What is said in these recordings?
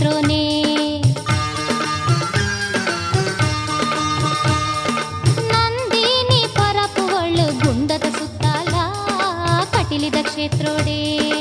ಕ್ಷೇತ್ರೋನೇ. ನಂದಿನಿ ಪರಪುವಳು ಗುಂಡದ ಸುತ್ತಾಲ ಕಟಿಲಿದ ಕ್ಷೇತ್ರೋಡೇ.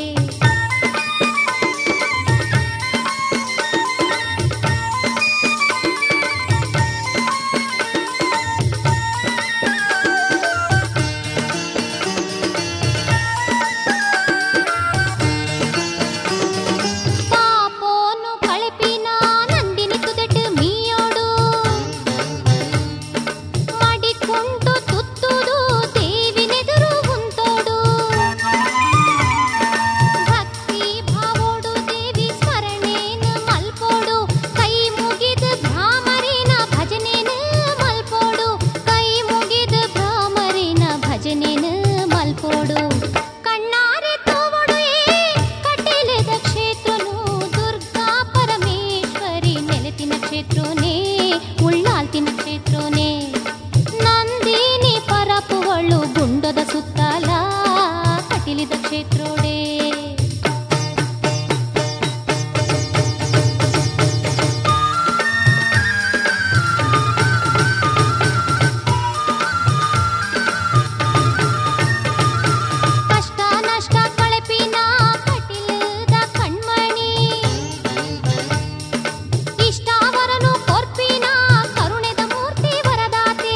ನಂದಿನಿ ಪರಪುವಳು ಗುಂಡದ ಸುತ್ತಾಲ ಕಟಿಲಿದ ಕ್ಷೇತ್ರೋಡೇ. ಕಷ್ಟ ನಷ್ಟ ಕಳೆಪಿನ ಕಟಿಲದ ಕಣ್ಮಣಿ, ಇಷ್ಟಾವರನು ಕೊರ್ಪಿನ ಕರುಣೆದ ಮೂರ್ತಿ ವರದಾತೆ.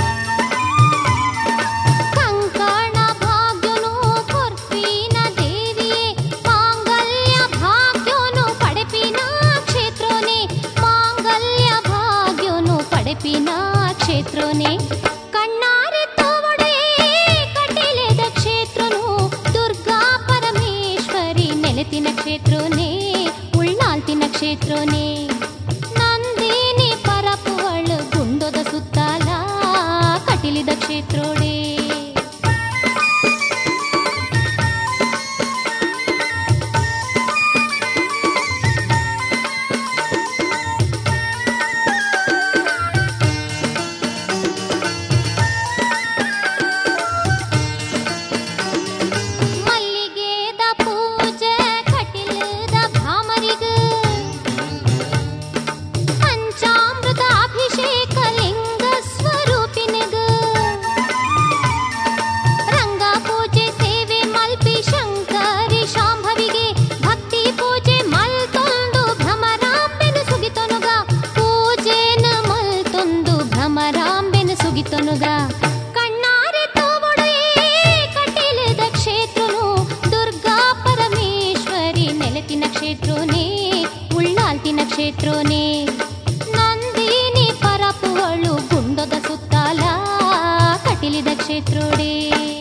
ಕಂಕಣ ಭಾಗ್ಯನು ಕೊರ್ಪಿನ ದೇವಿಯೇ, ಮಾಂಗಲ್ಯ ಭಾಗ್ಯನು ಪಡೆಪಿನ ಕ್ಷೇತ್ರೋನೇ. ಮಾಂಗಲ್ಯ ಭಾಗ್ಯನು ಪಡೆಪಿನ ಕ್ಷೇತ್ರೋನೇ. ಕಣ್ಣಾರೆ ತೋವಡೆ ಕಟಿಲೆದ ಕ್ಷೇತ್ರನು ದುರ್ಗಾ ಪರಮೇಶ್ವರಿ ನೆಲೆತಿನ ಕ್ಷೇತ್ರೋನೇ. ಉಳ್ನಾಲ್ತಿನ ಕ್ಷೇತ್ರೋನೇ. ನಂದಿನಿ ಪರಪುವಳು ಗುಂಡದ ಸುತ್ತಾಲ ಕಟಿಲಿದ ಕ್ಷೇತ್ರೋಡೇ. ಮಲ್ಲಿಗೆದ ಪೂಜೆ ಕಟಿಲದ ಭಾಮರಿಗ, ಪಂಚಾಮೃತ ಅಭಿಷೇಕ ಲಿಂಗ ಸ್ವರೂಪಿನಿಗ. ರಂಗ ಪೂಜೆ ಸೇವೆ ಮಲ್ಪಿ ಶಂಕರಿ ಶಾಂಭವಿಗೆ, ಭಕ್ತಿ ಪೂಜೆ ಮಲ್ತೊಂದು ಭ್ರಮರಾಂಬೆನು ಸುಗಿತೊನುಗ. ಪೂಜೆನ ಮಲ್ತೊಂದು ಭ್ರಮರಾಂಬೆನು ಸುಗಿತೊನುಗ. ಕಣ್ಣಾರೆ ತೋವಡೆ ಕಟಿಲದ ಕ್ಷೇತ್ರನು ದುರ್ಗಾ ಪರಮೇಶ್ವರಿ ನೆಲೆತಿನ ಕ್ಷೇತ್ರೋನೇ. ಉಳ್ನಾಲ್ತಿನ ಕ್ಷೇತ್ರೋನೇ. ನಂದಿನಿ ಪರಪುವಳು ಗುಂಡದ ಸುತ್ತಾಲ ಕಟಿಲಿದ ಕ್ಷೇತ್ರೋಡೇ.